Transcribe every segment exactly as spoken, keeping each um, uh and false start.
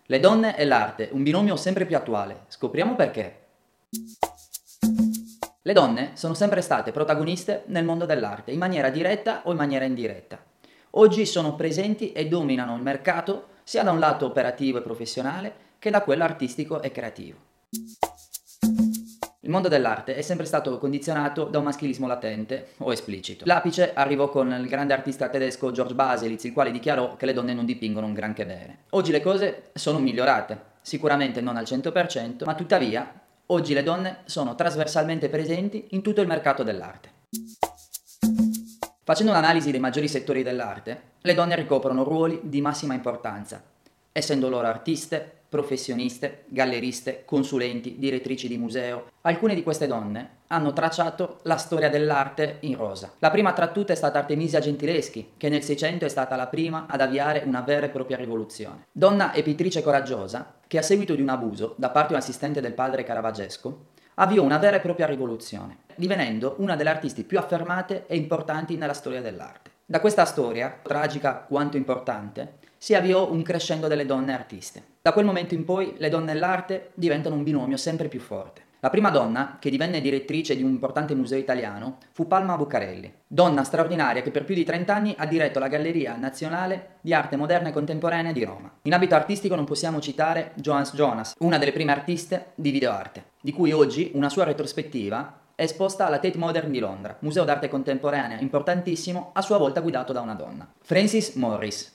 Le donne e l'arte, un binomio sempre più attuale. Scopriamo perché. Le donne sono sempre state protagoniste nel mondo dell'arte, in maniera diretta o in maniera indiretta. Oggi sono presenti e dominano il mercato sia da un lato operativo e professionale che da quello artistico e creativo. Il mondo dell'arte è sempre stato condizionato da un maschilismo latente o esplicito. L'apice arrivò con il grande artista tedesco George Baselitz, il quale dichiarò che le donne non dipingono un granché bene. Oggi le cose sono migliorate, sicuramente non al cento per cento, ma tuttavia oggi le donne sono trasversalmente presenti in tutto il mercato dell'arte. Facendo un'analisi dei maggiori settori dell'arte, le donne ricoprono ruoli di massima importanza, essendo loro artiste, professioniste, galleriste, consulenti, direttrici di museo. Alcune di queste donne hanno tracciato la storia dell'arte in rosa. La prima tra tutte è stata Artemisia Gentileschi, che nel Seicento è stata la prima ad avviare una vera e propria rivoluzione. Donna e pittrice coraggiosa, che a seguito di un abuso da parte di un assistente del padre Caravaggesco, avviò una vera e propria rivoluzione, divenendo una delle artisti più affermate e importanti nella storia dell'arte. Da questa storia, tragica quanto importante, si avviò un crescendo delle donne artiste. Da quel momento in poi le donne e l'arte diventano un binomio sempre più forte. La prima donna che divenne direttrice di un importante museo italiano fu Palma Buccarelli, donna straordinaria che per più di trenta anni ha diretto la Galleria Nazionale di Arte Moderna e Contemporanea di Roma. In ambito artistico non possiamo citare Joans Jonas, una delle prime artiste di videoarte, di cui oggi una sua retrospettiva è esposta alla Tate Modern di Londra, museo d'arte contemporanea importantissimo, a sua volta guidato da una donna. Frances Morris.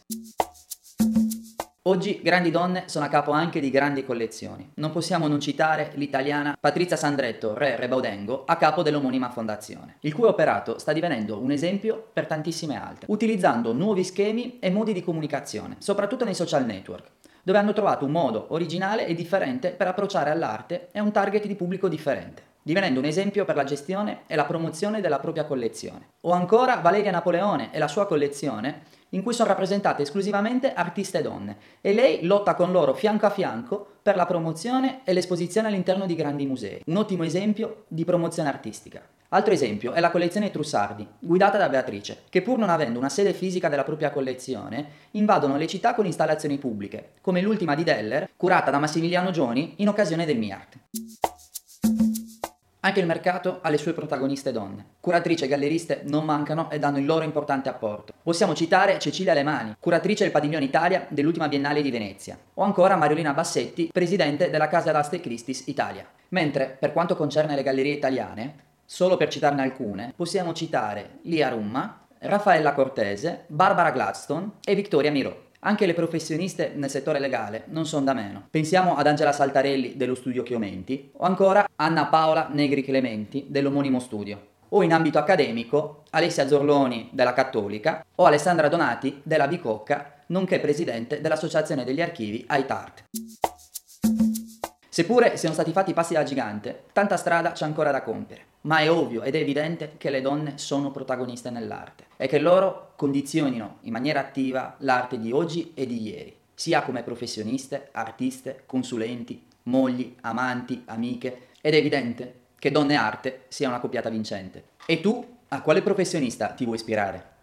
Oggi grandi donne sono a capo anche di grandi collezioni. Non possiamo non citare l'italiana Patrizia Sandretto, re Rebaudengo, a capo dell'omonima fondazione, il cui operato sta divenendo un esempio per tantissime altre, utilizzando nuovi schemi e modi di comunicazione, soprattutto nei social network, dove hanno trovato un modo originale e differente per approcciare all'arte e a un target di pubblico differente, divenendo un esempio per la gestione e la promozione della propria collezione. O ancora Valeria Napoleone e la sua collezione, in cui sono rappresentate esclusivamente artiste donne, e lei lotta con loro fianco a fianco per la promozione e l'esposizione all'interno di grandi musei. Un ottimo esempio di promozione artistica. Altro esempio è la collezione Trussardi, guidata da Beatrice, che pur non avendo una sede fisica della propria collezione, invadono le città con installazioni pubbliche, come l'ultima di Deller, curata da Massimiliano Gioni in occasione del MIART. Anche il mercato ha le sue protagoniste donne. Curatrici e galleriste non mancano e danno il loro importante apporto. Possiamo citare Cecilia Alemani, curatrice del Padiglione Italia dell'ultima Biennale di Venezia, o ancora Mariolina Bassetti, presidente della Casa d'Aste Christie's Italia. Mentre, per quanto concerne le gallerie italiane, solo per citarne alcune, possiamo citare Lia Rumma, Raffaella Cortese, Barbara Gladstone e Vittoria Miró. Anche le professioniste nel settore legale non sono da meno. Pensiamo ad Angela Saltarelli dello studio Chiomenti o ancora Anna Paola Negri Clementi dell'omonimo studio. O in ambito accademico Alessia Zorloni della Cattolica o Alessandra Donati della Bicocca, nonché presidente dell'Associazione degli Archivi A I T Art. Seppure siano stati fatti passi da gigante, tanta strada c'è ancora da compiere, ma è ovvio ed è evidente che le donne sono protagoniste nell'arte e che loro condizionino in maniera attiva l'arte di oggi e di ieri, sia come professioniste, artiste, consulenti, mogli, amanti, amiche, ed è evidente che donne e arte sia una coppiata vincente. E tu, a quale professionista ti vuoi ispirare?